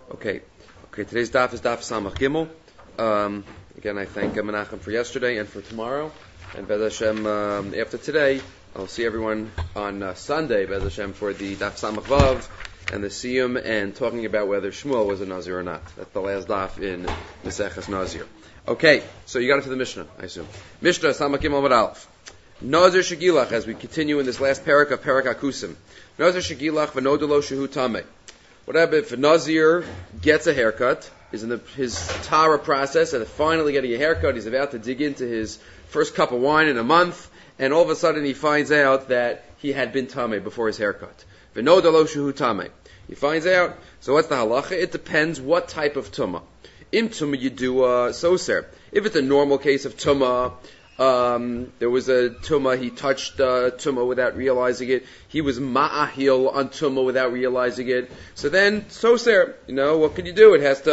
Okay. Today's daf is daf Samach Gimel. Again, I thank Menachem for yesterday and for tomorrow. And Bez Hashem, after today, I'll see everyone on Sunday, Bez Hashem, for the daf Samach Vav and the Siyum and talking about whether Shmuel was a Nazir or not. That's the last daf in Maseches Nazir. Okay, so you got into the Mishnah, I assume. Mishnah Samach Gimel Amud Aleph. Nazir Shegilach, as we continue in this last parak of Parak Akusim. Nazir Shegilach v'nodelo shehu tameh. What happens if a Nazir gets a haircut, is in his Tara process, and finally getting a haircut, he's about to dig into his first cup of wine in a month, and all of a sudden he finds out that he had been tameh before his haircut. V'nodelo shehu tameh. He finds out, so what's the halacha? It depends what type of tumah. Im tumah yidua soser. If it's a normal case of tumah, there was a tumah, he touched tumah without realizing it. He was ma'ahil on tumah without realizing it. So then, soser, what can you do?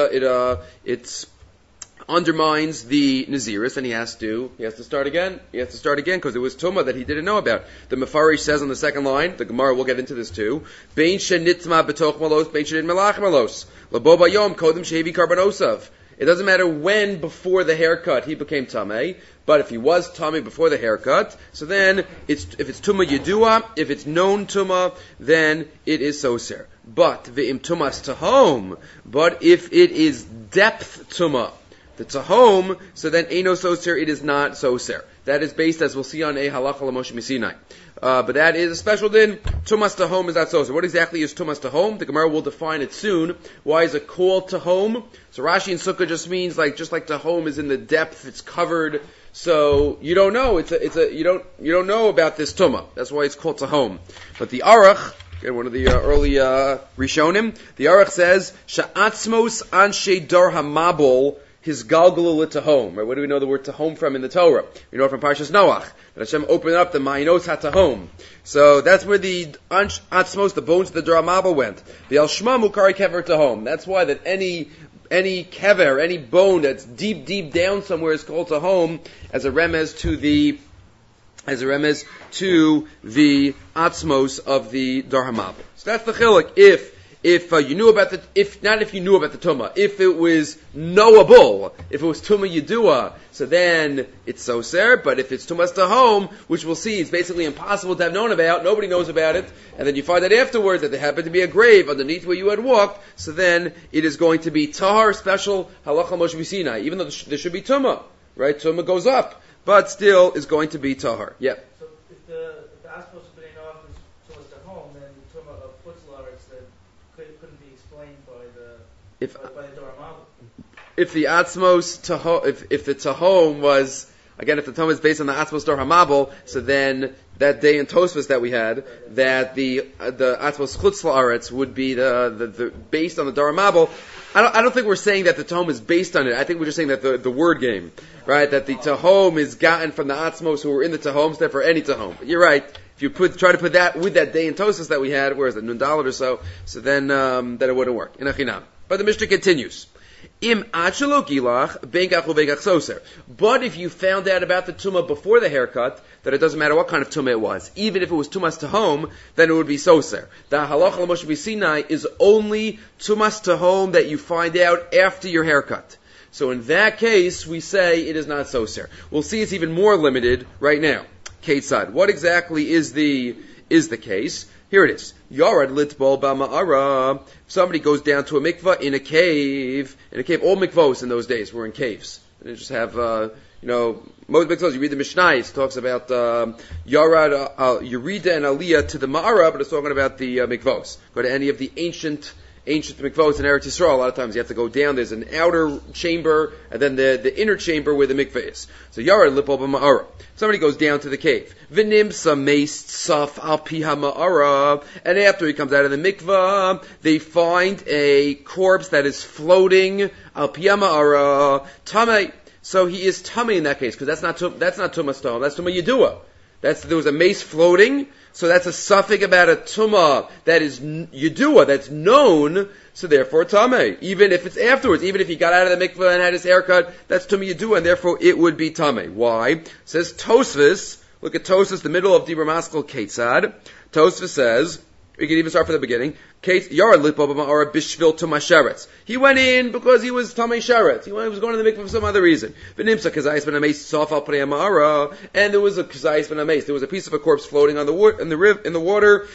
It undermines the Naziris, and he has to start again. He has to start again because it was tumah that he didn't know about. The Mefarish says on the second line, the Gemara will get into this too. Bein shenitma betoch malos, bein shenit melach malos. Labo bayom kodem shevi karbanosav. It doesn't matter when before the haircut he became tameh, but if he was tameh before the haircut, so then if it's tumah yedua, if it's known tumah, then it is soser. But ve'im tumas tahom, but if it is depth tumah, the tahom, so then eino soser, it is not soser. That is based, as we'll see on a halacha l'Moshe Misinai. But that is a special din. Tumas tahom is not soser. What exactly is tumas tahom? The Gemara will define it soon. Why is it called tahom? So Rashi and Sukkah just means just like tahom is in the depth, it's covered. So you don't know. You don't know about this tumah. That's why it's called tahom. But the Aruch, one of the early Rishonim, the Aruch says sha'atzmos anshe dar hamabul. His galgalu tahom. Right? What do we know the word tahom from in the Torah? We know it from Parshas Noach. That Hashem opened up the ma'anos hatahom. So that's where the atzmos, the bones of the Dramaba went. The al shma mukari kever tahom. That's why that any kever, any bone that's deep down somewhere is called tahom as a remez to the atzmos of the Darhamaba. So that's the chiluk. If you knew about the tumah, if it was knowable, if it was tumah yedua, so then it's soser. But if it's tumas tahom, which we'll see, it's basically impossible to have known about. Nobody knows about it, and then you find out afterwards that there happened to be a grave underneath where you had walked. So then it is going to be tahar, special halacha Moshe Misinai. Even though there should be tumah, right? Tumah goes up, but still is going to be tahar. Yeah. So if the aspos of bnei noach is tumas tahom, then the tumah of putzlaretz that couldn't be explained by the Doramabel. If the atzmos if the tahom was, again, if the tahom is based on the atzmos Doramabel, so then that day in Tosfos that we had, that the atzmos chutz la'aretz would be the based on the Doramabel. I don't think we're saying that the tahom is based on it. I think we're just saying that the word game, right? That the tahom is gotten from the atzmos who were in the tahom, instead for any tahom. But you're right. If you try to put that with that day in Tosfos that we had, where is it, Nundalit or so then it wouldn't work. In Achinam. But the Mishnah continues. Im achelo gilach benkach ubenkach soser. But if you found out about the tumah before the haircut, that it doesn't matter what kind of tumah it was, even if it was tumas tahom, then it would be soser. The halacha l'Moshe Misinai is only tumas tahom that you find out after your haircut. So in that case, we say it is not soser. We'll see it's even more limited right now. Ketzad. What exactly is the case? Here it is. Yarad litbol ba'ma'ara. Somebody goes down to a mikvah in a cave. All mikvahs in those days were in caves. And they just have, most mikvahs, you read the Mishnah, it talks about Yarad, Yerida and Aliyah to the Ma'ara, but it's talking about the mikvahs. Go to any of the ancient mikvahs in Eretz Yisrael, a lot of times you have to go down. There's an outer chamber, and then the inner chamber where the mikvah is. So Yarad lipol b'ma'ara. Somebody goes down to the cave. V'nimsa meist saf al piha ma'ara. And after he comes out of the mikvah, they find a corpse that is floating al piha ma'ara. Tamei. So he is tamei in that case, because that's not tumas tahom, that's tumah yedua. There was a mace floating, so that's a suffix about a tumah that is yedua, that's known, so therefore tameh. Even if it's afterwards, even if he got out of the mikveh and had his haircut, that's tumah yedua, and therefore it would be tameh. Why? It says Tosfos, look at Tosfos, the middle of Dibur Maskal Ketzad. Tosfos says, We can even start from the beginning. He went in because he was Tamei Sheretz. He was going to the mikveh for some other reason. And there was a kazayis ben ames. There was a piece of a corpse floating on the water, in the water.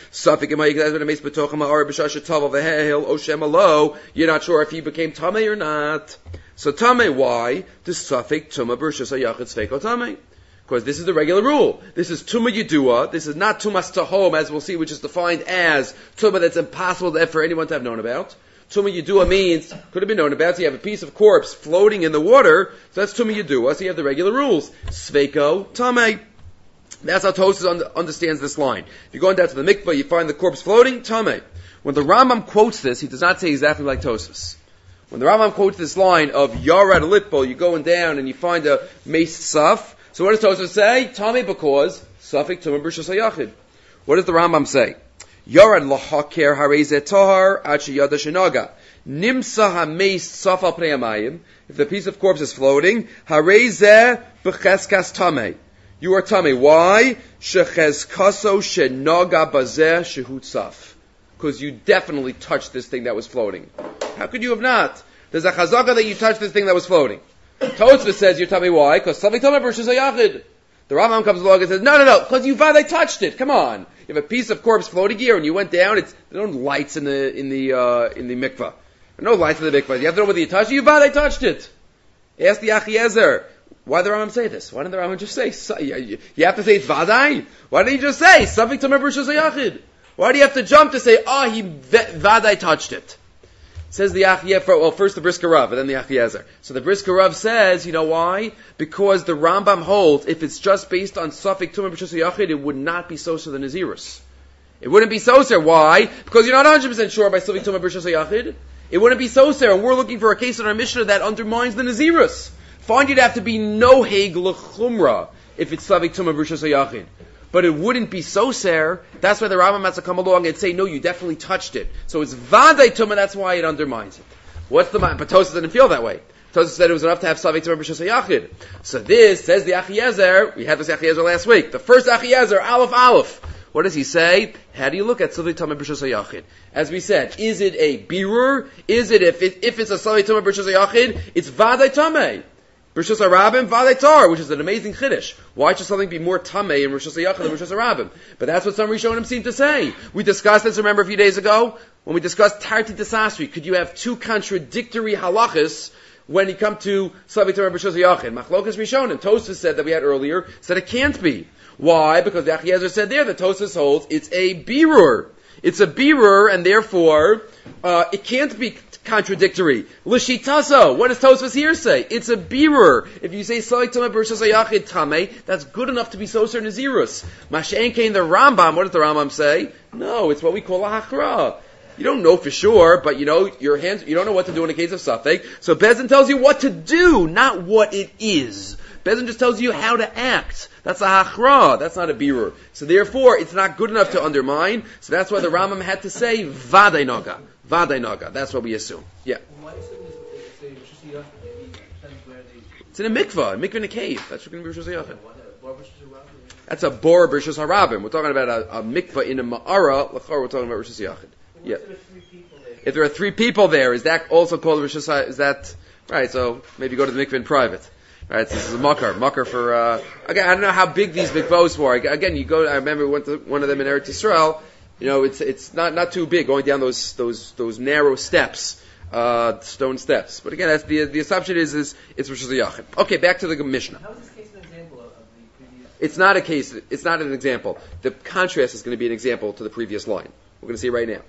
You're not sure if he became Tamei or not. So Tamei, why? The suffix Tuma B'Rishus HaYachid Sveiko Tamei. Because this is the regular rule. This is Tuma Yidua. This is not Tumas Tahom, as we'll see, which is defined as Tuma that's impossible for anyone to have known about. Tuma Yidua means, could have been known about, so you have a piece of corpse floating in the water, so that's Tuma Yidua, so you have the regular rules. Sveiko Tamei. That's how Tosfos understands this line. If you go down to the mikveh, you find the corpse floating, Tamei. When the Rambam quotes this, he does not say exactly like Tosfos. When the Rambam quotes this line of Yarad Litpo, you're going down and you find a Meis Saf. So what does Tosfos say? Tamei because Safik Tumah B'Rishus HaYachid. What does the Rambam say? Yarad lahaker harei tahar ad sheyada shenaga. Nimsa hameis saf al pnei hamayim. If the piece of corpse is floating, harei b'cheskas tamei. You are tamei. Why? Shecheskaso shenaga bazeh shehut saf. Because you definitely touched this thing that was floating. How could you have not? There's a chazaka that you touched this thing that was floating. Tosfos says you're tamei. Why? Because Safik Tumah B'Rishus HaYachid. The Rambam comes along and says, no, because you vaday touched it. Come on. You have a piece of corpse floating here and you went down, there are no lights in the mikvah. There are no lights in the mikvah. You have to know whether you touched it. You vaday touched it. Ask the Achiezer. Why did the Rambam say this? Why didn't the Rambam just say, you have to say it's vaday? Why didn't he just say, Safik Tumah B'Rishus HaYachid? Why do you have to jump to say, he vaday touched it? Says the Achiezer, first the Brisker Rav, and then the Achiezer. So the Brisker Rav says, you know why? Because the Rambam holds, if it's just based on Safik Tumah B'Rishus HaYachid, it would not be Soser the Nazirus. It wouldn't be Soser. Why? Because you're not 100% sure by Safik Tumah B'Rishus HaYachid. It wouldn't be Soser, and we're looking for a case in our Mishnah that undermines the Nazirus. Find you'd have to be no Heg L'Chumra if it's Safik Tumah B'Rishus HaYachid. But it wouldn't be Soser. That's why the Rambam has to come along and say, no, you definitely touched it. So it's Vadei Tumah, that's why it undermines it. But Tosfos didn't feel that way. Tosfos said it was enough to have Safik Tumah B'Rishus HaYachid. So this, says the Achiezer, we had this Achiezer last week. The first Achiezer, Aleph. What does he say? How do you look at Safik Tumah B'Rishus HaYachid? As we said, is it a birur? Is it, if it's a Safik Tumah B'Rishus HaYachid, it's Vadei Tamei. B'Rishus HaRabim, Vadei Tar, which is an amazing chiddush. Why should something be more tamei in B'Rishus HaYachid than B'Rishus HaRabim? But that's what some Rishonim seem to say. We discussed this, remember, a few days ago? When we discussed Tarti Desasri, could you have two contradictory halachas when you come to Safik Tumah B'Rishus HaYachid? Machlokas Rishonim, Tosfos said that we had earlier, said it can't be. Why? Because the Achiezer said there, the Tosfos holds, it's a birur. It's a birur, and therefore, it can't be contradictory. L'shitaso. What does Tosfos here say? It's a birur. If you say Safik Tumah B'Rishus HaYachid tamei, that's good enough to be Soser Nazirus. Masha'en Kein the Rambam. What does the Rambam say? No, it's what we call a hachra. You don't know for sure, but you know your hands. You don't know what to do in a case of Safek. So Bezin tells you what to do, not what it is. Bezin just tells you how to act. That's a hachra. That's not a birur. So therefore, it's not good enough to undermine. So that's why the Rambam had to say Vadei Naga. Vadei Naga. That's what we assume. Yeah. It's in a mikvah in a cave. That's what going to be B'Rishus HaYachid. That's a bor B'Rishus HaRabim. We're talking about a mikvah in a ma'ara. L'chor, we're talking about B'Rishus HaYachid. Yeah. If there are three people there, is that also called B'Rishus HaYachid? Is that right? So maybe go to the mikvah in private. Right, so this is a makar for, again, I don't know how big these mikvahs were. Again, you go, I remember we went to one of them in Eretz Yisrael, it's not too big, going down those narrow steps, stone steps. But again, that's the assumption is it's Rosh Hashanah. Okay, back to the Mishnah. How is this case an example of the previous? It's not a case, it's not an example. The contrast is going to be an example to the previous line. We're going to see it right now.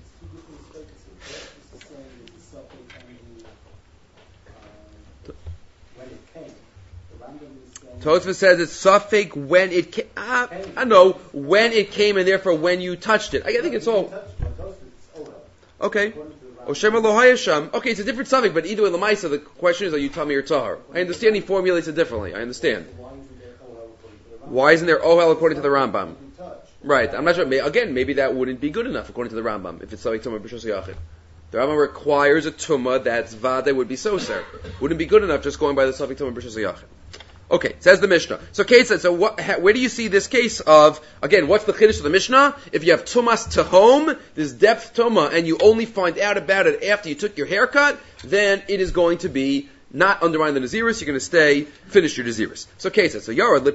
Tosfos says it's Safek when it came. I know when it came, and therefore when you touched it. I think it's all. Okay. Oshema lo hayasham. Okay, it's a different Safek, but either way, Lamaisa, the question is, are you Tamei or Tahar? I understand he formulates it differently. I understand. Why isn't there Ohel according to the Rambam? Right. I'm not sure. Again, maybe that wouldn't be good enough according to the Rambam if it's Safek Tumah B'Rishus HaYachid. The Rambam requires a Tumah that's Vadei would be Soser. Wouldn't be good enough just going by the Safek Tumah B'Rishus HaYachid. Okay, says the Mishnah. So Kate said, where do you see this case of, again, what's the chiddush of the Mishnah? If you have tumas tahom, this depth tuma, and you only find out about it after you took your haircut, then it is going to be not undermine the Naziris, you're going to finish your Naziris. So Kate said,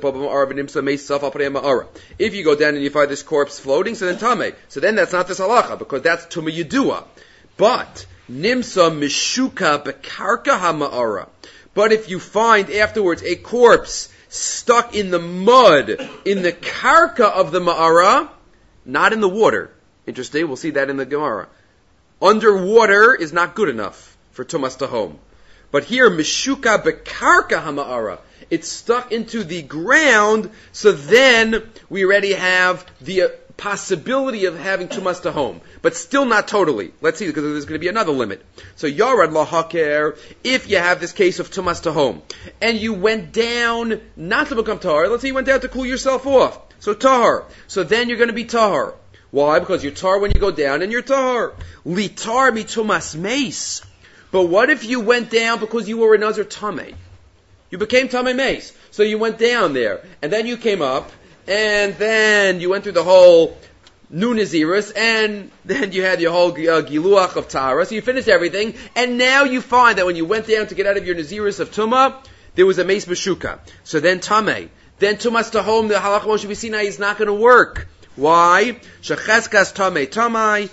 if you go down and you find this corpse floating, so then Tameh. So then that's not this halacha, because that's Tuma Yedua. But, Nimsa Mishuka Bekarka HaMa'ara. But if you find afterwards a corpse stuck in the mud, in the karka of the ma'ara, not in the water. Interesting, we'll see that in the Gemara. Underwater is not good enough for tumas tahom. But here, mishuka bekarka hama'ara, it's stuck into the ground, so then we already have the possibility of having tumas tahom, but still not totally. Let's see, because there's going to be another limit. So yarad lahaker, if you have this case of tumas tahom, and you went down not to become tahar, let's say you went down to cool yourself off, so tahar. So then you're going to be tahar. Why? Because you're tahar when you go down, and you're tahar. Litar mi tumas meis. But what if you went down because you were a nazir tameh? You became tameh meis. So you went down there, and then you came up, and then you went through the whole new Naziris, and then you had your whole Giluach of Tara, so you finished everything, and now you find that when you went down to get out of your Naziris of Tumah, there was a Meis Meshuka. So then Tameh. Then Tumas Tahom, the Halach Moshe B'Sinai is not going to work. Why? Shecheskas Tameh Tameh,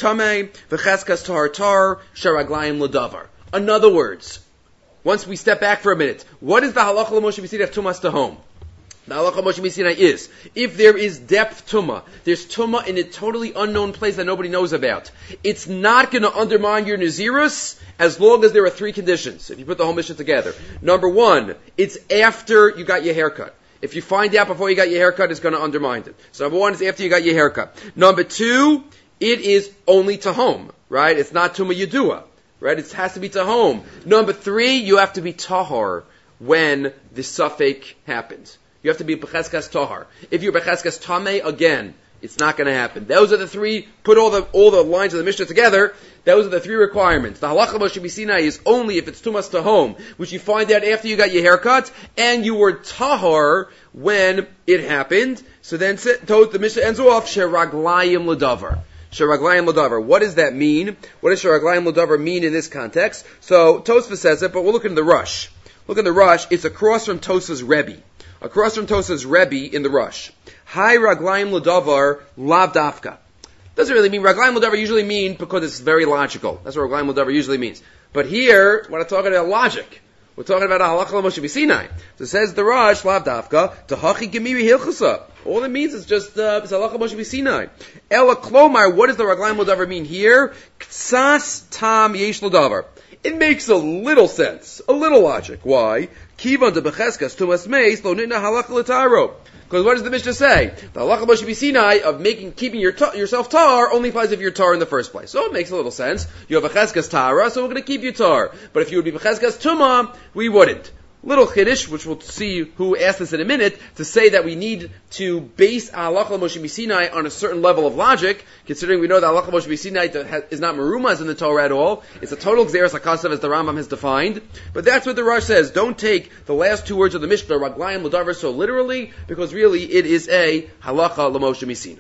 V'cheskas Tahar Tar, Sharaglayim L'davar. In other words, once we step back for a minute, what is the Halach Moshe B'Sinai of Tumas Tahom? The halacha Moshe B'Sinai is, if there is depth tumah, there's tumah in a totally unknown place that nobody knows about. It's not going to undermine your nazirus as long as there are three conditions. If you put the whole mission together. Number one, it's after you got your haircut. If you find out before you got your haircut, it's going to undermine it. So number one is after you got your haircut. Number two, it is only tahom, right? It's not tumah yedua, right? It has to be tahom. Number three, you have to be tahar when the suffix happens. You have to be becheskas tahar. If you're becheskas tameh, again, it's not going to happen. Those are the three. Put all the lines of the Mishnah together. Those are the three requirements. The halacha Moshe B'Sinai is only if it's tumas tahom, which you find out after you got your haircut and you were tahar when it happened. So then the Mishnah ends off sheraglayim l'davar. Sheraglayim l'davar. What does that mean? What does sheraglayim l'davar mean in this context? So Tosfos says it, but we'll look in the Rush. Look in the Rush. It's across from Tosfos Rebbe. Across from Tosfos Rebbe in the Rush. Hai raglayim l'davar lav dafka. Doesn't really mean, raglayim l'davar usually mean because it's very logical. That's what raglayim l'davar usually means. But here, we're not talking about logic. We're talking about a halacha Moshe B'Sinai. So it says the Rush, lav dafka, tahachi gemiri hilchasa. All it means is just, it's halacha Moshe B'Sinai. Ela klomar, what does the raglayim l'davar mean here? Ktsas tam yesh l'davar. It makes a little sense, a little logic. Why? Kivan de becheskas tumas meis lo nitna halacha l'taro. Because what does the Mishnah say? The halacha Moshe B'Sinai of keeping yourself tar only applies if you're tar in the first place. So it makes a little sense. You have a cheskas tara, so we're going to keep you tar. But if you would be becheskas tuma, we wouldn't. Little chiddush, which we'll see who asked this in a minute, to say that we need to base halacha Moshe B'Sinai on a certain level of logic, considering we know that halacha Moshe B'Sinai is not merumaz in the Torah at all. It's a total gzeras hakasav as the Rambam has defined. But that's what the Rosh says. Don't take the last two words of the Mishnah, raglayim l'davar, so literally, because really it is a halacha l'Moshe B'Sinai.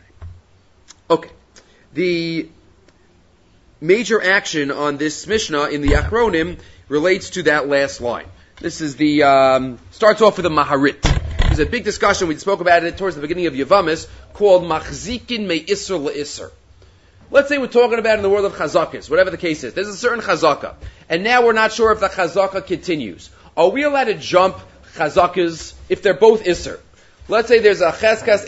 Okay. The major action on this Mishnah in the Achronim relates to that last line. This is starts off with a maharit. There's a big discussion, we spoke about it towards the beginning of Yavamis, called machzikin me'isr le'isr. Let's say we're talking about in the world of chazakas, whatever the case is. There's a certain chazaka. And now we're not sure if the chazaka continues. Are we allowed to jump chazakas if they're both isr? Let's say there's a cheskas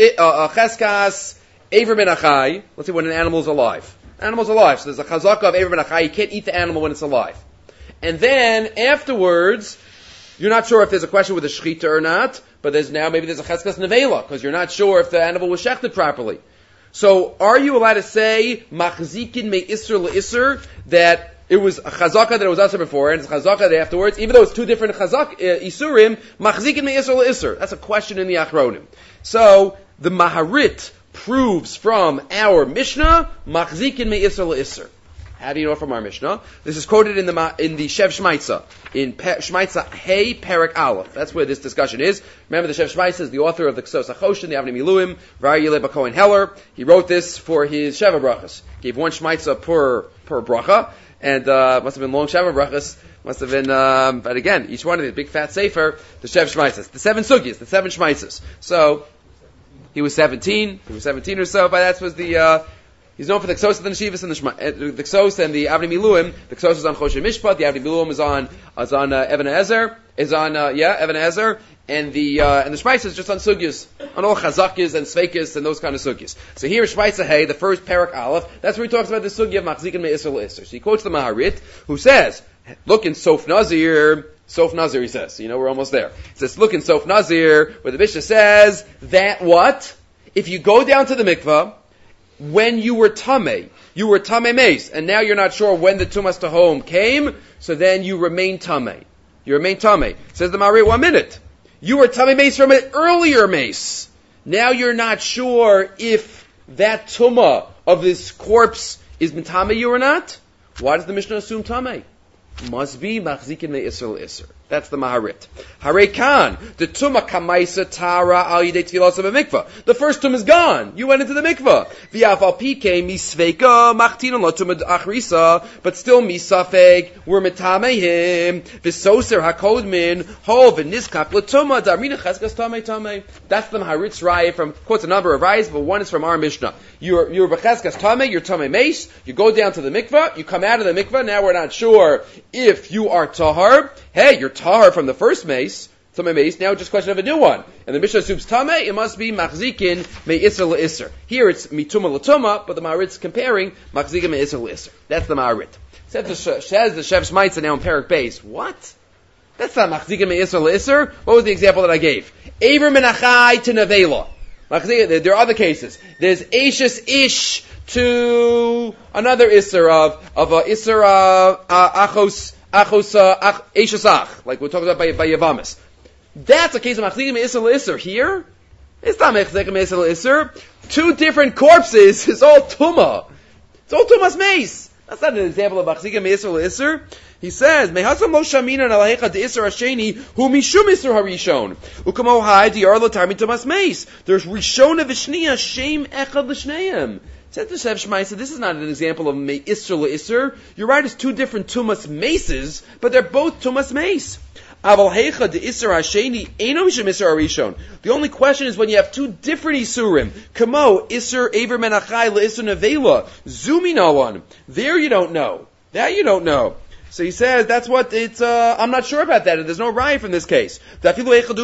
aver ben achai. Let's say when an animal's alive. Animal's alive, so there's a chazaka of aver ben achai. You can't eat the animal when it's alive. And then afterwards, you're not sure if there's a question with a shechita or not, but maybe there's a cheskas nevela, because you're not sure if the animal was shechted properly. So, are you allowed to say, machzikin me isr le'isr, that it was a chazaka that it was usher before, and it's chazaka that afterwards, even though it's two different isurim, machzikin me isr le'isr? That's a question in the Achronim. So, the Maharit proves from our Mishnah, machzikin me isr le'isr. How do you know from our Mishnah? This is quoted in the Shev Shmaitza, in Shmaitza Hey Perek Aleph. That's where this discussion is. Remember, the Shev Shmaitza is the author of the Ksos HaChoshen, the Avnei Miluim, Varyeh Leba Cohen Heller. He wrote this for his Sheva Brachas. Gave one Shmaitza per bracha, and must have been long Sheva Brachas. Must have been, but again, each one of these big fat sefer, the Shev Shmaitzas, the 7 sugyas, the 7 Shmaitzas. So he was 17 or so. But that was the. He's known for the Ksos and the Neshivas and the Ksos and the Avnei Miluim. The Ksos is on Choshen Mishpat. The Avnei Miluim is on Even Ezer. Even Ezer. And the Shmaitzah is just on sugyas, on all chazakis and sveikis and those kind of sugyas. So here is Shmaitzah Hey, the first Perek Aleph. That's where he talks about the sugya of Machzikin Me'isr L'Isr. So he quotes the Maharit, who says, look in Sof Nazir, he says. We're almost there. He says, look in Sof Nazir, where the Mishnah says that what? If you go down to the mikvah, when you were tamei meis, and now you're not sure when the tumas tahom came, so then you remain tamei. Says the Maharit, 1 minute. You were tamei meis from an earlier meis. Now you're not sure if that tumah of this corpse is mitame you or not. Why does the Mishnah assume tamei? Must be machzikin me'isr l'isr. That's the Maharit. Hare kan, the tumah kamaisa tara al yidei tfilas of a mikvah. The first tumah is gone. You went into the mikvah. V'afal pike misveika machtin lo tumah achrisa, but still misafeg we're metamehim. V'soser hakodmin hov v'niskap l'tumah darmina cheskas tamei. That's the Maharit's raya from quotes a number of rayas, but one is from our Mishnah. You're b'cheskas tamei, you're tamei meis. You go down to the mikvah. You come out of the mikvah. Now we're not sure if you are tahar. Hey, you're tahar from the first mace, tamei mace, now just a question of a new one. And the Mishnah assumes tamei, it must be machzikin me'isr l'isr. Here it's mituma l'tuma, but the Maharit's comparing machzikin me'isr l'isr. That's the Maharit. Says the Shev Shmaitza now in Perek Beis. What? That's not machzikin me'isr l'isr. What was the example that I gave? Aver menachai to nevela. There are other cases. There's Ashes Ish to another Isser of a Isser Achos Eshesach, like we're talking about by Yavamis. That's a case of Machzikim Isser L'Isser. Here, it's not Machzikim Isser L'Isser. 2 different corpses is all Tumah. It's all Tumah's mace. That's not an example of Machzikim Isser L'Isser. He says, Mehasam lo shamina alahecha de Isser Hasheni hu mishum Isser Harishon ukamo hai diar lo tarmi Tumah's mace. There's Rishona v'Shniya shem echad l'Shneim. Said the Shev Shmaitza, this is not an example of Me'isr L'Isr. You're right, it's 2 different Tumas Maces, but they're both Tumas Mace. Aval Heicha de Isser Hasheni Eino Mishum Isser Harishon. The only question is when you have 2 different Isurim. Kamo, Isser Aver Menachai L'Isr Nevela. Zumina one. There you don't know. That you don't know. So he says, that's what it's, I'm not sure about that, and there's no raya from this case. So that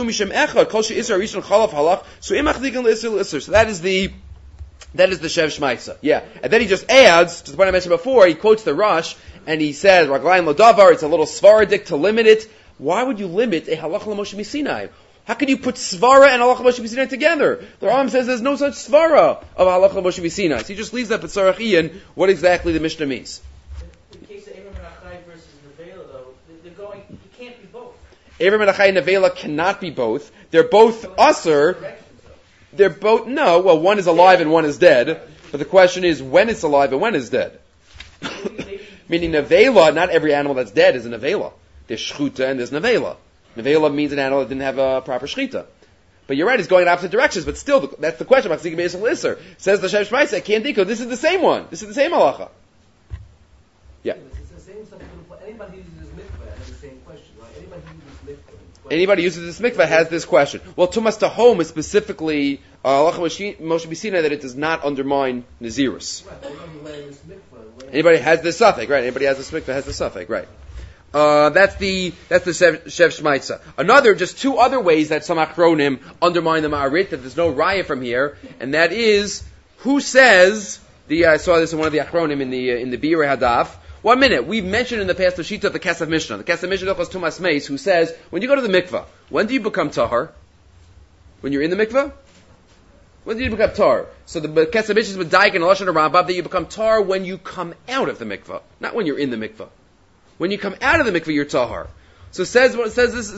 is the Shev Shmaitza. Yeah. And then he just adds, to the point I mentioned before, he quotes the Rosh, and he says, Raglayim Lodavar, it's a little svaradik to limit it. Why would you limit a halach l'Moshe Misinai? How can you put svara and halach l'Moshe Misinai together? The Rambam says there's no such svara of halach l'Moshe Misinai. So he just leaves up at Sarach Ian what exactly the Mishnah means. In the case of Avraham Menachai versus Nevela, though, they're going, it can't be both. Avraham Menachai and Nevela cannot be both. They're both usher. They're both, no, well, one is alive and one is dead. But the question is, when it's alive and when it's dead? Meaning nevela, not every animal that's dead is a nevela. There's shchuta and there's nevela. Nevela means an animal that didn't have a proper shchita. But you're right, it's going in opposite directions, but still, that's the question. Says the Shev Shmaitza, can't think of, this is the same one. This is the same halacha. Yeah. It's the same stuff. Anybody who uses mikveh has the same question, right? Anybody who uses this mikveh has this question. Well, Tumas Tahom is specifically Moshe Bisina that it does not undermine Nazirus. Right. Anybody has this suffix, right? Anybody has this mikveh has the suffix, right? That's the Shev Shmaitza. Another, just 2 other ways that some achronim undermine the Ma'arit, that there's no raya from here, and that is, who says, I saw this in one of the achronim in the Biur Hadaf. 1 minute, we've mentioned in the past the Shita of the Kesef Mishnah. The Kesef Mishnah was Tumas Meis, who says, when you go to the mikvah, when do you become tahar? When you're in the mikvah? When do you become tahar? So the Kesef Mishnah is with Daik and Lashon Rambam that you become tahar when you come out of the mikvah, not when you're in the mikvah. When you come out of the mikvah, you're tahar. So says the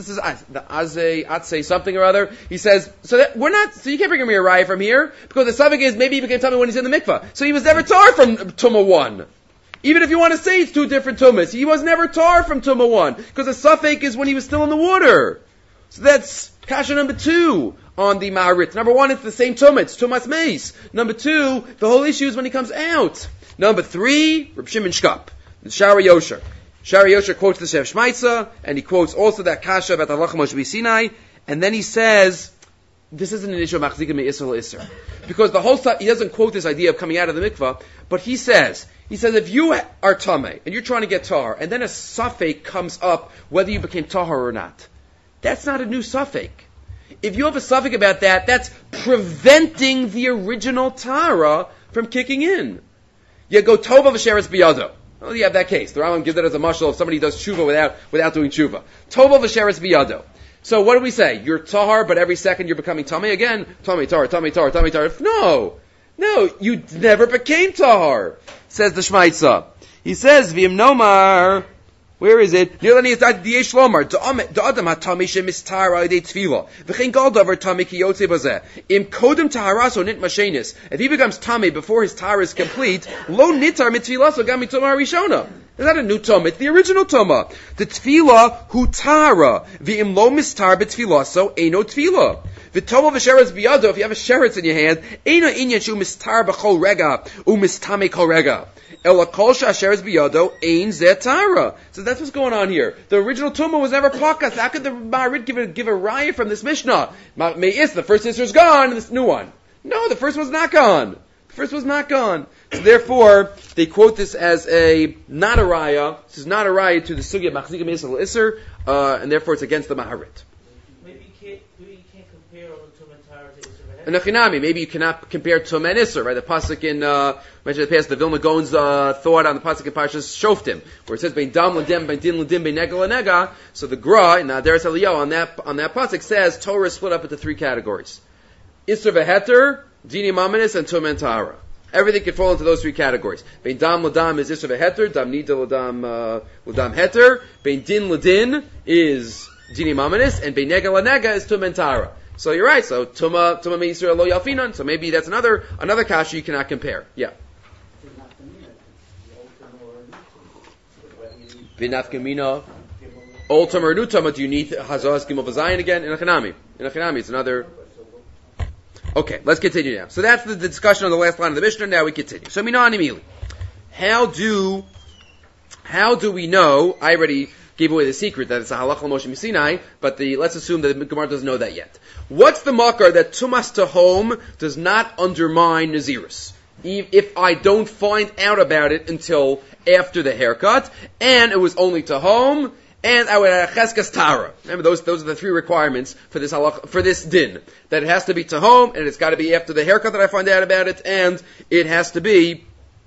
Atzei something or other. He says, so you can't bring me a raya from here, because the suffix is maybe he became tahar when he's in the mikvah. So he was never tahar from Tumah 1. Even if you want to say it's two different tumas, he was never tar from Tumah 1, because the suffix is when he was still in the water. So that's kasha number 2 on the Maharit. Number 1, it's the same tumah, it's tumas meis. Number 2, the whole issue is when he comes out. Number 3, Reb Shimon Shkop, the Shari Yosher. Shari Yosher quotes the Shev Shmaitza, and he quotes also that kasha about the halacha Moshe B'Sinai, and then he says, this isn't an issue of machzikim me'isr l'isr. Because the whole stuff, he doesn't quote this idea of coming out of the mikvah, but he says, if you are tameh, and you're trying to get tahar, and then a suffix comes up, whether you became tahar or not, that's not a new suffix. If you have a suffix about that, that's preventing the original tahara from kicking in. You go tova v'sheretz biyado. Well, you have that case. The Rambam gives it as a mashal if somebody does tshuva without doing tshuva. Tova v'sheretz biyado. So what do we say? You're tahar, but every second you're becoming tamei again. Tamei tahar. No, you never became tahar. Says the Shmaitza. He says, V'im nomar. Where is it? If you become tamei before his tahara is complete, lo nitar mitfilaso gam mitomah rishona. It's not a new toma, it's the original toma. The tefillah hu tahara, v'im lo mistar betfilaso eino tefillah. V'toma v'sheretz biyado, if you have a sheretz in your hand, eino inyan shu mistar b'chol rega, u mistame kol rega. Ela kol sheretz biyado, ein zeh tahara. So that's what's going on here. The original tuma was never pakas. How could the Maharit give a riot from this Mishnah? Me'is, the first sister's gone, and this new one. No, the first one's not gone. So therefore, they quote this as not a raya. This is not a raya to the sugya machzikim me'isr l'isr, and therefore it's against the Maharit. Maybe you can't compare all the Tumah and Tahara to Isser v'Heter. And Nechinami, maybe you cannot compare Tumah and Isser, right? The pasuk in mentioned in the past, the Vilna Gaon's thought on the pasuk in Parshas Shoftim, where it says bein dam l'dim, bein din l'dim, bein nega l'nega. So the Gra in Aderes Eliyahu on that pasuk says Torah is split up into 3 categories: Isser v'Heter, Dini Mamanis, and Tumah and Tahara. Everything can fall into those 3 categories. Bein dam l'dam is Isser v'Heter, dam nida l'dam heter. Bein din l'din is Dini Mamanis, and bein nega l'nega is Tumah and Tahara. So you're right. So Tumah me'Yisrael lo yalfinan. So maybe that's another kasha you cannot compare. Yeah. V'nafkamina. Old Tumah or new Tumah, do you need Hazaz Gimel V'Zayin again? In a Chanami, it's another. Okay, let's continue now. So that's the discussion on the last line of the Mishnah. Now we continue. So Minani Mili. How do we know? I already gave away the secret that it's a halacha Moshe Sinai, but let's assume that the Gemara doesn't know that yet. What's the makar that tumas tahom does not undermine Nazirus? If I don't find out about it until after the haircut, and it was only tahom, and I would have cheskas tara. Remember, those are the 3 requirements for this halach, for this din. That it has to be tahom, and it's got to be after the haircut that I find out about it, and it has to be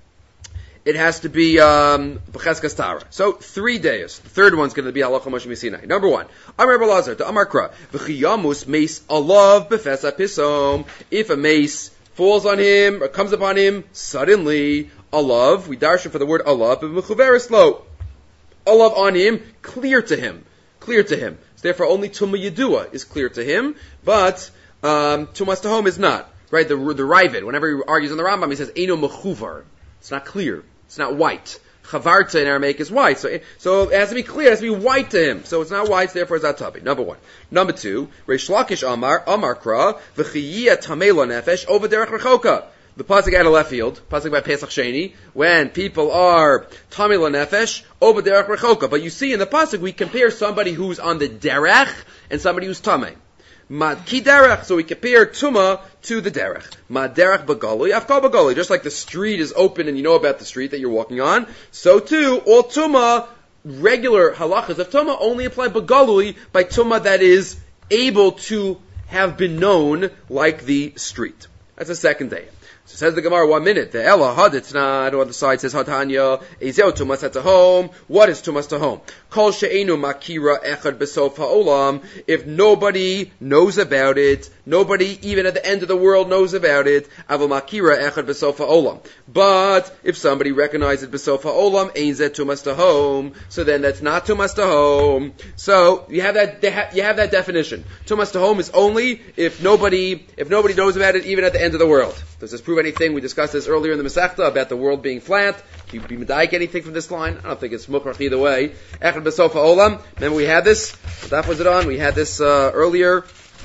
b'cheskas tara. So 3 days. The third one's going to be halacha Moshe Sinai. Number 1, Amar Belazar to Amar Kra v'chiyamus meis alav b'fesa pisom. If a mace falls on him or comes upon him suddenly, alav, we darshan for the word alav b'mechuveres lo. Olav on him, clear to him. So therefore only Tumah Yedua is clear to him, but Tumas Tahom is not. Right? The Ravid, whenever he argues on the Rambam, he says, Eino Mechuvar. It's not clear. It's not white. Chavarta in Aramaic is white. So it has to be clear, it has to be white to him. So it's not white, so therefore it's not Tabi. Number 1. Number 2, Reish Lakish Amar Kra, V'chiyya Tamela Nefesh, Over Derech Rechoka. The pasuk out of left field, pasuk by Pesach Sheni, when people are tamei lanefesh, over derech rechoka. But you see in the pasuk we compare somebody who's on the derech and somebody who's tamei. Mad ki derech, so we compare tuma to the derech. Mad derech bagalui, afkal bagalui. Just like the street is open and you know about the street that you're walking on, so too all tuma, regular halachas of tuma only apply bagalui by tuma that is able to have been known like the street. That's the second day. So says the Gemara, 1 minute. The Ella Haditznad, on the side says Hadanya, Ezeo Tumas at home. What is Tumas to home? Kol she'enu makira echad besof ha'olam. If nobody knows about it, nobody even at the end of the world knows about it, avol makira echad besof ha'olam. But if somebody recognizes it besof ha'olam, ein zeh Tumas to home. So then that's not Tumas to home. So you have that definition. Tumas to home is only if nobody knows about it even at the end of the world. Does this prove prove anything. We discussed this earlier in the Masechta about the world being flat. Can you be medaik anything from this line? I don't think it's mukrach either way. Echad b'sofa olam. Remember we had this? What daf was it on? We had this earlier.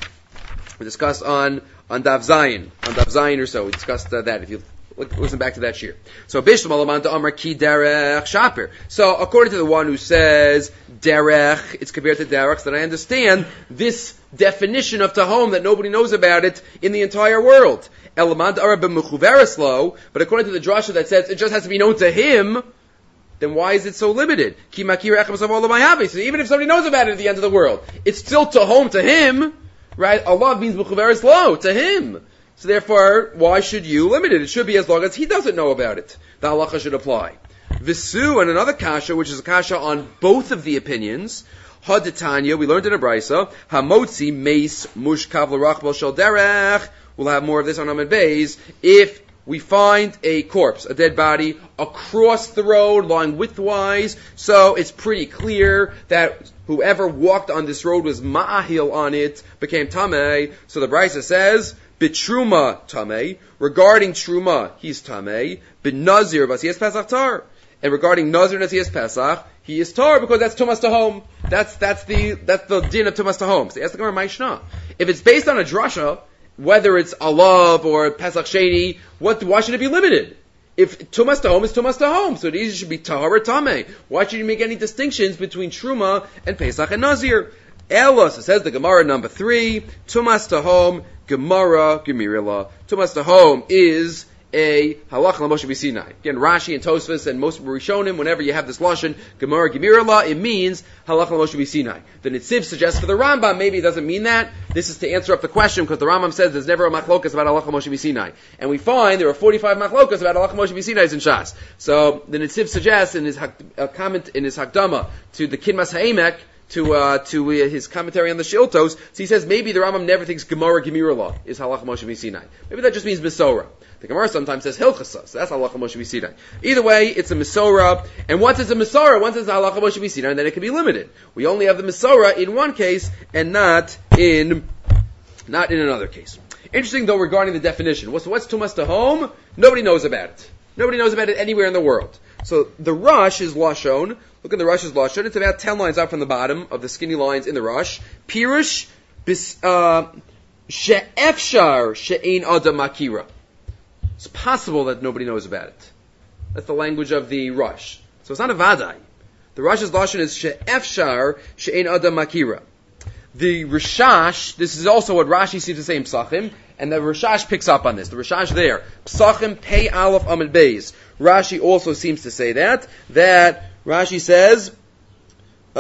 We discussed on Dav Zayin. On Dav Zayin or so. We discussed that. If you listen back to that shir. So Bishlam Alaman to Amar Ki Derech Shaper. So according to the one who says Derech, it's compared to Derech, then I understand this definition of Tahom that nobody knows about it in the entire world. Elamant Arab Mechuvereslo, but according to the drasha that says it just has to be known to him, then why is it so limited? Ki Makir Echem Sav So even if somebody knows about it at the end of the world, it's still Tahom to him, right? Allah means Mechuvereslo, to him. So therefore, why should you limit it? It should be as long as he doesn't know about it. The halacha should apply. Visu and another kasha, which is a kasha on both of the opinions. Haditanya, we learned in a brisa. Hamotzi meis mushkav l'rachbal shel derech. We'll have more of this on Amud Beis. If we find a corpse, a dead body, across the road, lying widthwise, so it's pretty clear that whoever walked on this road was ma'ahil on it, became tamei. So the brisa says, Bitruma tamei. Regarding truma, he's tamei. Binazir vasiyas pesach tar. And regarding nazir nasiyas pesach, he is tar because that's tumas tahom. That's the din of tumas tahom. So ask the Gemara Maishna. If it's based on a drasha, whether it's alav or pesach sheni, why should it be limited? If tumas tahom is tumas tahom, so it either should be tahar or tamei. Why should you make any distinctions between truma and pesach and nazir? Elos, it says the Gemara number 3, tumas tahom, Gemara, Gemirila. Tumas Tahom is a halacha l'Moshe b'Sinai. Again, Rashi and Tosfos and most Rishonim, whenever you have this lashon, Gemara, Gemirila, it means halacha l'Moshe b'Sinai. The Nitziv suggests for the Rambam, maybe it doesn't mean that. This is to answer up the question, because the Rambam says there's never a machlokas about halacha l'Moshe b'Sinai. And we find there are 45 machlokas about halacha l'Moshe b'Sinai in Shas. So the Nitziv suggests in his comment, in his Hakdama, to the Kinmas Ha'emek, to his commentary on the Shiltos, so he says maybe the Rambam never thinks Gemara Gemira law is halacha Moshe b'Sinai. Maybe that just means Misora. The Gemara sometimes says Hilchasa, so that's halacha Moshe b'Sinai. Either way, it's a Misora, and once it's a Misora, once it's a halacha Moshe b'Sinai, then it can be limited. We only have the Misora in one case, and not in another case. Interesting though regarding the definition. What's Tumas Tahom? Nobody knows about it. Nobody knows about it anywhere in the world. So the Rush is Lashon. Look at the Rush's Lashon. It's about 10 lines up from the bottom of the skinny lines in the Rush. Pirush she'efshar she'ein adam makira. It's possible that nobody knows about it. That's the language of the Rush. So it's not a vadai. The Rush's Lashon is she'efshar she'ein adam makira. The Rishash, this is also what Rashi seems to say in Psachim, and the Rishash picks up on this. The Rishash there, Psachim Pei Aleph Amud Beis. Rashi also seems to say that Rashi says, he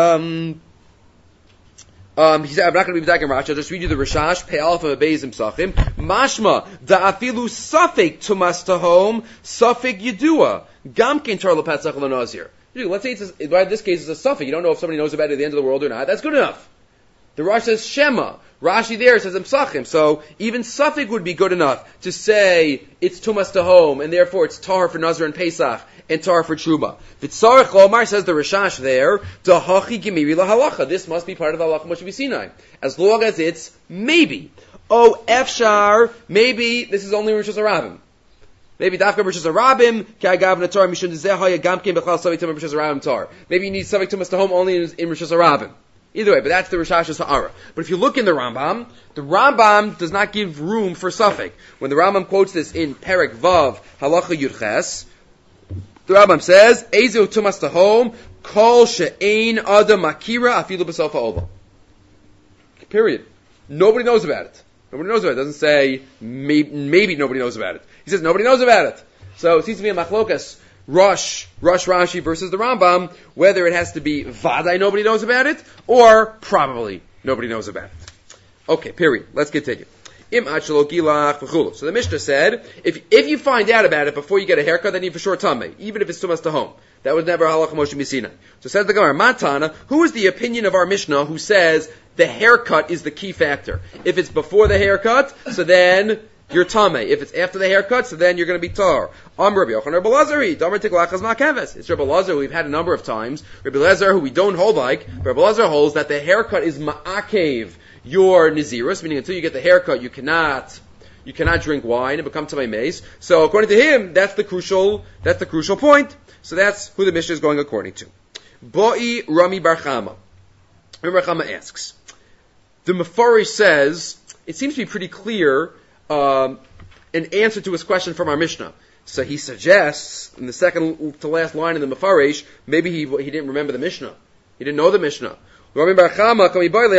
said, I'm not going to be back in Rashi, I'll just read you the Rishash, Pei Aleph Amud Beis in Psachim. Mashma, Da'afilu Safek Tumas Tahom, Safek Yedua, Gamkin Tar Lepetzach L'Nazir. Let's say in this case it's a Safek, you don't know if somebody knows about it at the end of the world or not, that's good enough. The Rashi says Shema. Rashi there says Psachim. So even Safek would be good enough to say it's Tumas Tahom, and therefore it's Tar for Nazir and Pesach, and Tar for Truma. V'tzarech Lomar, says the Rishash there, Dahachi Gemiri Lahalacha. This must be part of the Halacha Moshe b'Sinai. As long as it's maybe. Oh, Efshar, maybe this is only Rishus Harabim. Maybe Dafka Rishus Harabim, K'agav Natar, Mishun Zehaya Gamkim Bechal Savik Tumah Rishus Harabim Tar. Maybe you need Savik Tumas Tahom only in Rishus Harabim. Either way, but that's the Rishash's Ha'ara. But if you look in the Rambam does not give room for Safek. When the Rambam quotes this in Perek Vav, Halacha Yudches, the Rambam says, Ezu Tumas Tahom, Kol She'ein Adam Makira Afilu B'Sofa Ova. Period. Nobody knows about it. Nobody knows about it. It doesn't say, maybe nobody knows about it. He says, nobody knows about it. So it seems to be a machlokas. Rush Rashi versus the Rambam, whether it has to be Vadai nobody knows about it, or probably nobody knows about it. Okay, period. Let's continue. So the Mishnah said, if you find out about it before you get a haircut, then you for sure tamei, even if it's tumas tahom. That was never halacha Moshe b'Sinai. So says the Gemara, Matana, who is the opinion of our Mishnah who says the haircut is the key factor? If it's before the haircut, so then you're tamei. If it's after the haircut, so then you're going to be tar. Rabbi Yochanan Rabbi Lazari, Damar Tiklachas Ma'keves. It's Rabbi Lazar who we've had a number of times. Rabbi Lazar who we don't hold like. Rabbi Lazar holds that the haircut is ma'akev your nizirus, meaning until you get the haircut, you cannot you cannot drink wine and become tamei meis. So according to him, that's the crucial point. So that's who the Mishnah is going according to. Boi Rami Bar Chama. Rami Bar Chama asks, the Mefarish says, it seems to be pretty clear, an answer to his question from our Mishnah. So he suggests, in the second to last line in the Mefarish, maybe he didn't remember the Mishnah. He didn't know the Mishnah. Rami Bar Chama,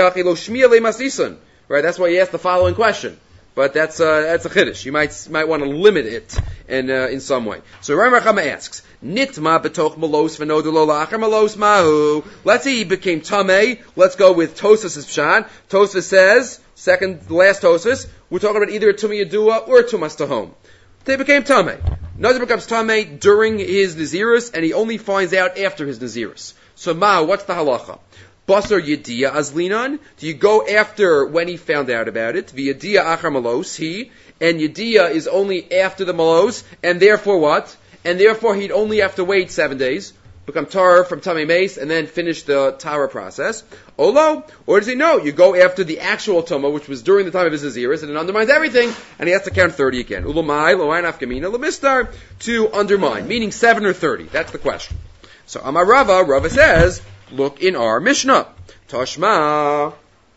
right, that's why he asked the following question. But that's a chiddush. You might want to limit it in some way. So Rami Bar Chama asks, Nitma betoch malos v'nodu lo la'achar malos mahu. Let's say he became tamei. Let's go with Tosfos' pshat. Tosfos says, last Tosfos, we're talking about either a tumah yadua or a tumas tahom. They became tamei. Nazir becomes tamei during his nazirus, and he only finds out after his nazirus. So mahu, what's the halacha? Basar yediya azlinan. Do you go after when he found out about it? V'yediya achar malos he, and yediya is only after the malos, and therefore what? And therefore he'd only have to wait 7 days, become tar from tamei meis, and then finish the tara process. Olo, or does he know? You go after the actual tuma, which was during the time of his naziris, and it undermines everything, and he has to count 30 again. Ulomai, lo'ain afkamina, lemistar, to undermine, meaning 7 or 30. That's the question. So Amar Rava says, look in our Mishnah. Tashma,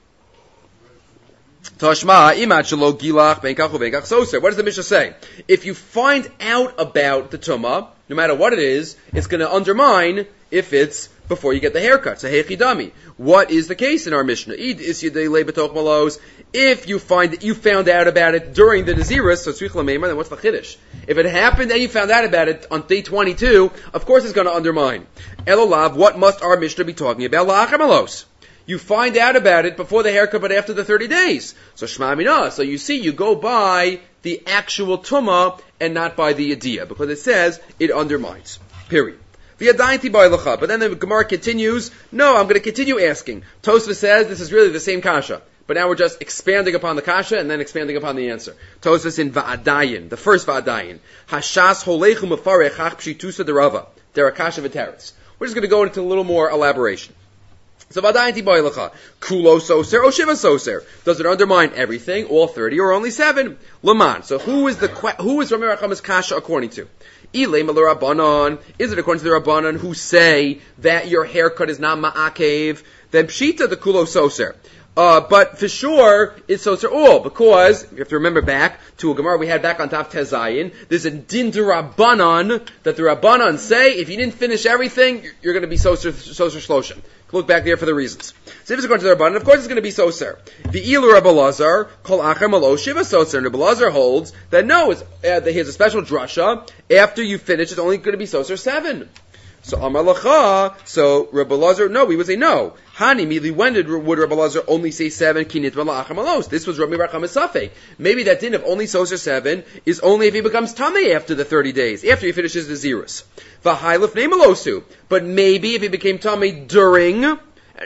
imad shelo gilach benkach uvenkach soser. What does the Mishnah say? If you find out about the tumah, no matter what it is, it's going to undermine if it's before you get the haircut. So hechidami. What is the case in our Mishnah? Id is yedei le betoch malos. If you found out about it during the nazirus, so tzrich lameimar, then what's the chiddush? If it happened and you found out about it on day 22, of course it's going to undermine. Elolav, what must our Mishnah be talking about? La'achar malos. You find out about it before the haircut, but after the 30 days. So Shema Minah. So you see, you go by the actual Tumah and not by the Yediyah, because it says it undermines. Period. But then the Gemara continues, no, I'm going to continue asking. Tosfos says this is really the same kasha, but now we're just expanding upon the kasha and then expanding upon the answer. Tosfos in Va'adayin, the first Va'adayin. Hashas holechu mefarech hach pshitusa derava. Derakasha v'teretz. We're just going to go into a little more elaboration. So v'adayin tiboy lecha. Kulo soser o shiva soser. Does it undermine everything, all 30, or only 7? Laman. So who is Rami Bar Chama's kasha according to? Ilema l'Rabbanan. Is it according to the Rabbanan who say that your haircut is not ma'akev? Then pshita the kulo soser. But for sure, it's soser all, because, you have to remember back to a Gemara we had back on Tav Tezayin, there's a din de Rabbanan, that the Rabbanan say, if you didn't finish everything, you're going to be soser shloshim. Look back there for the reasons. So if it's according to the Rabbanan, of course it's going to be soser. The ilu Rabbi Lazar, kol acher malo shiva soser, and Rabbi Lazar holds that no, that he has a special drasha, after you finish, it's only going to be soser 7. So Amar Lacha, so Rabbi Lazar, no, we would say no. Hani, immediately when would Rabbi Lazar only say 7? Kinitva la'achar malos. This was Rami Bar Chama's safek. Maybe that din of only soser 7 is only if he becomes tamei after the 30 days, after he finishes the zirus. V'hai lefnei malosu. But maybe if he became tamei during, and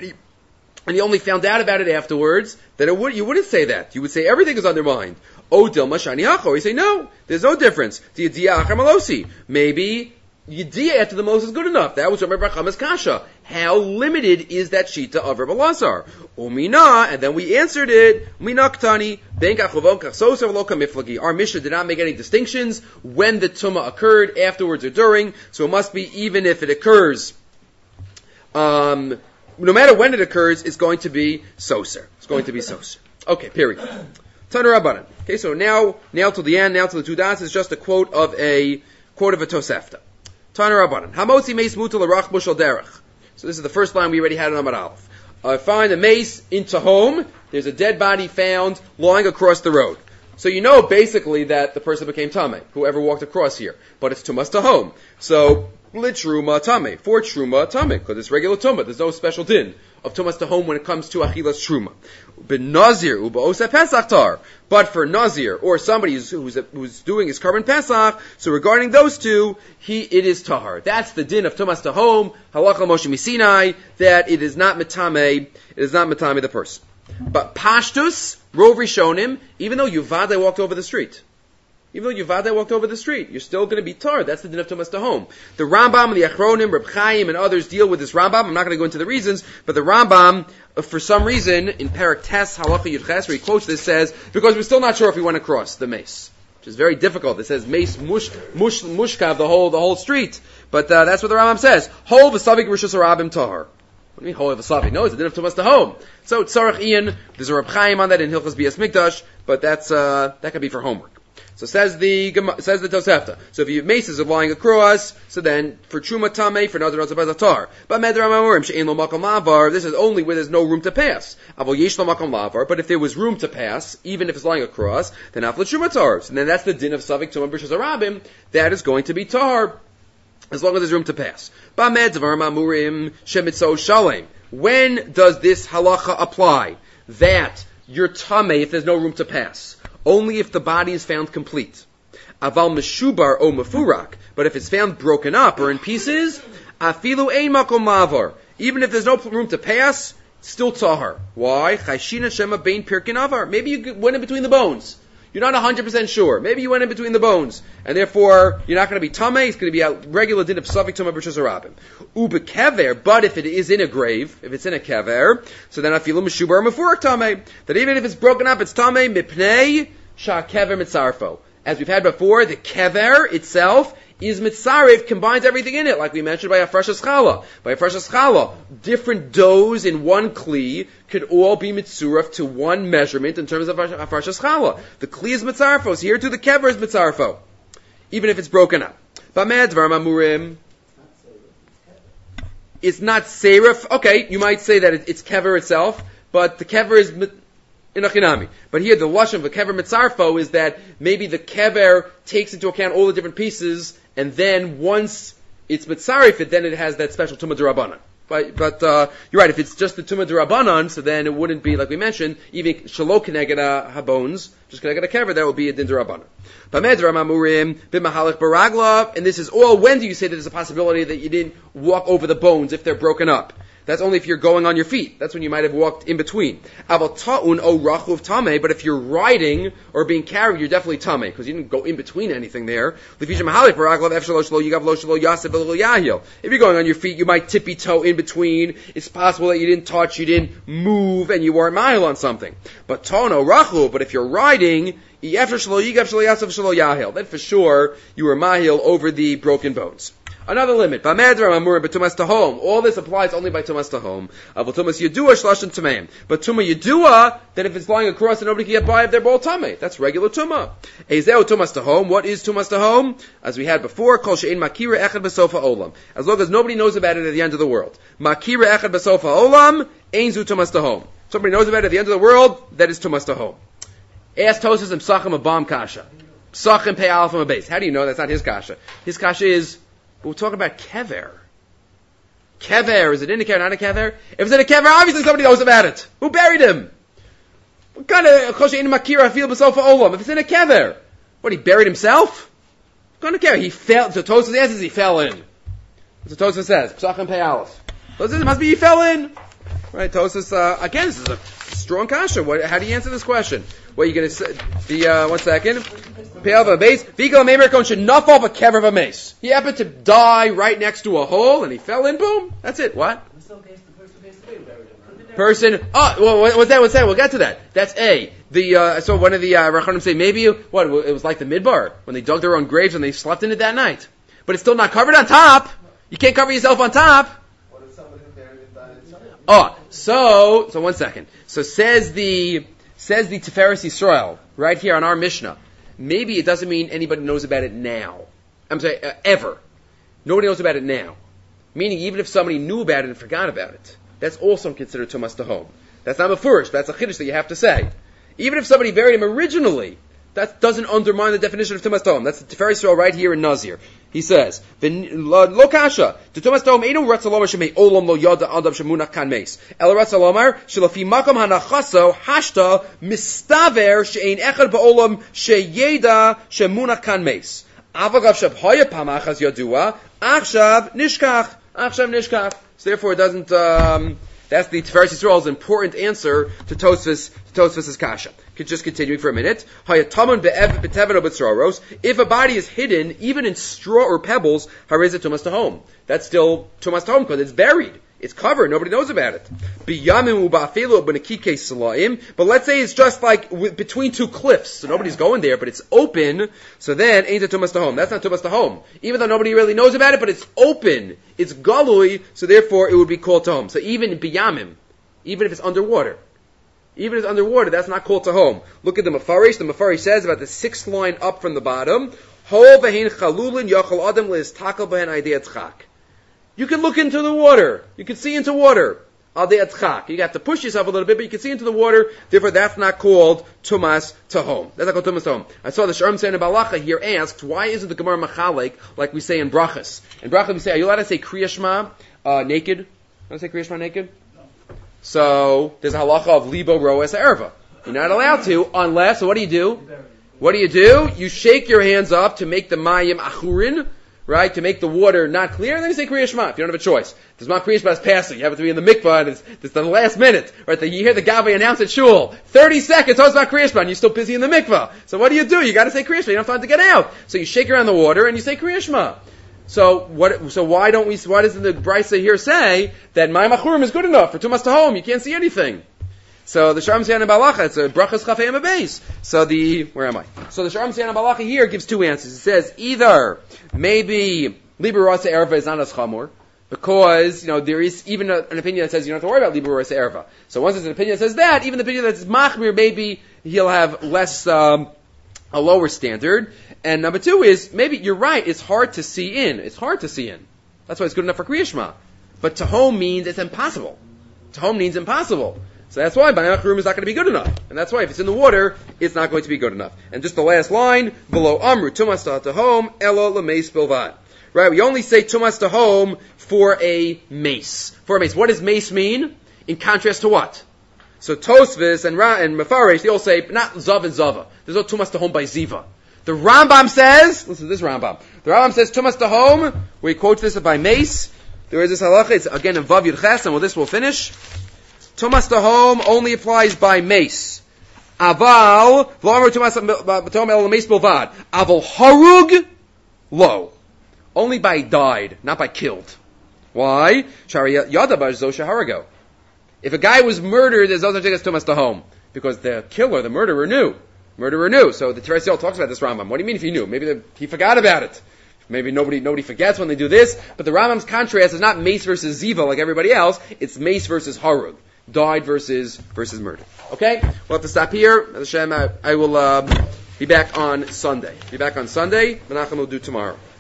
he only found out about it afterwards, then you wouldn't say that. You would say everything is undermined. O dilma shani hacho. You say no, there's no difference. Di'yah achar malosi. Maybe Yediyah after the most is good enough. That was Rabbi Bar Chama's kasha. How limited is that shita of Rabbi Lazar? Umina, and then we answered it. Umina ktani, ben kachovon kachsoser v'lo kamiflagi. Our Mishnah did not make any distinctions when the tumah occurred, afterwards or during. So it must be even if it occurs, no matter when it occurs, it's going to be soser. It's going to be soser. Okay, period. Tana Rabbanan. Okay, so now to the end, now to the 2 dots, is just a quote of a Tosefta. Tana Rabbanan. Hamotzi meis mutal arach bushal derech. So this is the first line we already had in Amar Aleph. I find a mace in Tahom. There's a dead body found lying across the road. So you know basically that the person became tamei, whoever walked across here. But it's tumas Tahom. So litruma tamei, for truma tamei, because it's regular tumah. There's no special din of tumas Tahom when it comes to achilas truma. Ben nazir ubaosa pesach tar. But for nazir or somebody who's doing his carbon pesach, so regarding those two, it is tahar. That's the din of tumas Tahom, halacha Moshe Misinai, that it is not metame. It is not metame the person. But pashtus, rov rishonim, even though Yuvadai walked over the street. Even though Yuvadai walked over the street, you're still going to be tar. That's the din of tumas Tahom. The Rambam, the Achronim, Reb Chaim, and others deal with this Rambam. I'm not going to go into the reasons, but the Rambam for some reason, in Perek Tes Halacha Yud Ches, where he quotes this, says, because we're still not sure if he went across the mace, which is very difficult. It says mace mushkav, the whole street. But that's what the Rambam says. Hol v'savik rishus harabim tahar. What do you mean hol v'savik? No, it's a din of tumas tahom. So tzarech Ian, there's a Reb Chaim on that in Hilchos Bias Mikdash, but that could be for homework. So says the Tosefta. So if your maces are lying across, so then for truma tamei, for another tar. But medramamurim she'ein lo makom lavar. This is only where there's no room to pass. Avol yesh lo makom lavar. But if there was room to pass, even if it's lying across, then afla truma tar. So then that's the din of savik tumah b'rishus harabim. That is going to be tar, as long as there's room to pass. Ba medramamurim shemitzo shalem. When does this halacha apply? That you're tamei if there's no room to pass. Only if the body is found complete. Aval meshubar o mefurak. But if it's found broken up or in pieces, afilu ein makom mavar. Even if there's no room to pass, still tahar. Why? Chayshina shema bein pirkin avar. Maybe you went in between the bones. You're not 100% sure. Maybe you went in between the bones. And therefore, you're not going to be tamei. It's going to be a regular din of savik tumah b'rishus harabim. Ube kever, but if it is in a grave, if it's in a kever, so then afilu meshubar o mefurak tamei. That even if it's broken up, it's tamei mipnei shah kever mitzarfo. As we've had before, the kever itself is mitzarif, combines everything in it, like we mentioned by Afrashas Chala. By Afrashas Chala, different doughs in one kli could all be mitzuraf to one measurement in terms of Afrashas Chala. The kli is mitzarfo, so here too the kever is mitzarfo, even if it's broken up. Bamad dvarim amurim. It's not serif. Okay, you might say that it's kever itself, but the kever is inachinami. But here the lashon of the kever mitzarfo is that maybe the kever takes into account all the different pieces, and then once it's mitzarif, then it has that special tumah d'Rabbanan. But you're right. If it's just the tumah d'Rabbanan, so then it wouldn't be, like we mentioned, even shalo keneged habones, just keneged a kever, that would be a din d'Rabbanan. B'medram amurim b'mahalach baragla, and this is all. When do you say that there's a possibility that you didn't walk over the bones if they're broken up? That's only if you're going on your feet. That's when you might have walked in between. Aval ta'un o rachuv tameh, but if you're riding or being carried, you're definitely tameh, because you didn't go in between anything there. If you're going on your feet, you might tippy toe in between. It's possible that you didn't touch, you didn't move, and you weren't mahil on something. But ta'un o rachuv, but if you're riding, then for sure you were mahil over the broken bones. Another limit. All this applies only by tumas tahom. But tuma yedua, that if it's lying across and nobody can get by if they're both tamei. That's regular tuma. Tumas tahom. What is tumas tahom? As we had before, kol she'ein makira echad b'sofa olam. As long as nobody knows about it at the end of the world. Makira echad b'sofa olam, ein zu tumas tahom. Somebody knows about it at the end of the world, that is tumas tahom. Ask Tosas and Psachim a bomb kasha. Psachim pei alpha a base. How do you know that's not his kasha? His kasha is, we're talking about kever. Kever, is it in a kever, not a kever? If it's in a kever, obviously somebody knows about it. Who buried him? What kind of kosher in makira feel b'sofa olam? If it's in a kever, what, he buried himself? What kind of kever? He fell. So Tosas answers he fell in. That's what Tosas says. Psachim pei aleph. Tosas, it must be he fell in. Right, Tosas, again, this is a strong kasha. How do you answer this question? What are you going to say? 1 second. Pale of a base. Vigal Mamerkon should not fall off a kever of a mace. He happened to die right next to a hole and he fell in, boom. That's it. What? Person. Oh, well, what's that? We'll get to that. That's A. So one of the Rachanim say maybe, it was like the Midbar, when they dug their own graves and they slept in it that night. But it's still not covered on top. You can't cover yourself on top. What if somebody who buried it died? Oh, so 1 second. So says the Tiferes Yisrael, right here on our Mishnah, maybe it doesn't mean anybody knows about it now. I'm sorry, ever. Nobody knows about it now. Meaning even if somebody knew about it and forgot about it, that's also considered tumas tahom. That's not a furish, that's a chiddush that you have to say. Even if somebody buried him originally, that doesn't undermine the definition of tumas tahom. That's the Tiferes Yisrael right here in Nazir. He says, "Lo kasha, the tumas tahom einu ratzalomar shemei olam lo yada adam shemunach kan meis. El ratzalomar shelafi makom hanachaso hashta mistaver she'ein echad ba'olam sheyeda shemunach kan meis. Avagav shabhaya pamachas yadua achshav nishkach. So therefore, it doesn't. That's the Tiferes Yisrael's important answer to Tosfos' kasha. Just continuing for a minute. If a body is hidden, even in straw or pebbles, harizah tumas tahom. That's still tumas tahom because it's buried. It's covered. Nobody knows about it. But let's say it's just like between two cliffs, so nobody's going there, but it's open. So then, ain't it tumas tahom? That's not tumas tahom. Even though nobody really knows about it, but it's open. It's galui, so therefore it would be called tahom. So even biyamim, even if it's underwater, that's not called tahom. Look at the Mefarish. The Mefarish says about the 6th line up from the bottom. You can look into the water. You can see into water. You have to push yourself a little bit, but you can see into the water. Therefore, that's not called tumas tahom. That's not called tumas tahom. I saw the Sharm Seina Balacha here asked, why isn't the Gemara Machalik like we say in Brachas? In Brachas we say, are you allowed to say Kriya Shema naked? You want to say Kriya Shema naked? No. So there's a halacha of libo roes erva. You're not allowed to unless. So what do you do? What do? You shake your hands up to make the mayim achurin, right? To make the water not clear, and then you say Kriya Shema if you don't have a choice. There's not Kriya Shema is passing. You have to be in the mikvah, and it's the last minute, right? You hear the Gavai announce at shul. 30 seconds, it's not Kriya Shema, and you're still busy in the mikvah. So what do? You got to say Kriya Shema. You don't have time to get out. So you shake around the water and you say Kriya Shema. So why doesn't the Brisa here say that mayim achurim is good enough for tumas tahom? You can't see anything. So the Sharm Seina Balacha, it's a brachas chafei base. So where am I? So the Sharm Seina Balacha here gives two answers. It says either maybe liber rasa erva is not as chamor, because there is even an opinion that says you don't have to worry about liber rasa erva. So once there's an opinion that says that, even the opinion that says machmir, maybe he'll have less a lower standard. And number two is maybe you're right. It's hard to see in. That's why it's good enough for Kriya Shema. But tahom means it's impossible. Tahom means impossible. So that's why mayim achurim is not going to be good enough. And that's why if it's in the water, it's not going to be good enough. And just the last line, below amru tumas tahom elo lemeis bilvad. Right? We only say tumas tahom for a mace. What does mace mean? In contrast to what? So Tosfos and Mefarish, they all say not zav and zava. There's no tumas tahom by ziva. The Rambam says, listen to this Rambam. The Rambam says tumas tahom, where he quotes this by mace. There is this halacha, it's again in Vav Yud Ches, and with this we'll finish. Tumas tahom only applies by mace. Aval, v'lomer tumas tahom el mace bilvad. Aval harug, lo. Only by died, not by killed. Why? Shari yadabash zo shaharago. If a guy was murdered, there's no such thing as tumas tahom, because the killer, the murderer knew. So the Teres Yisrael talks about this Rambam. What do you mean if he knew? Maybe he forgot about it. Maybe nobody forgets when they do this. But the Rambam's contrast is not mace versus ziva like everybody else. It's mace versus harug. Died versus murder. Okay? We'll have to stop here. Hashem, I will be back on Sunday. Menachem will do tomorrow.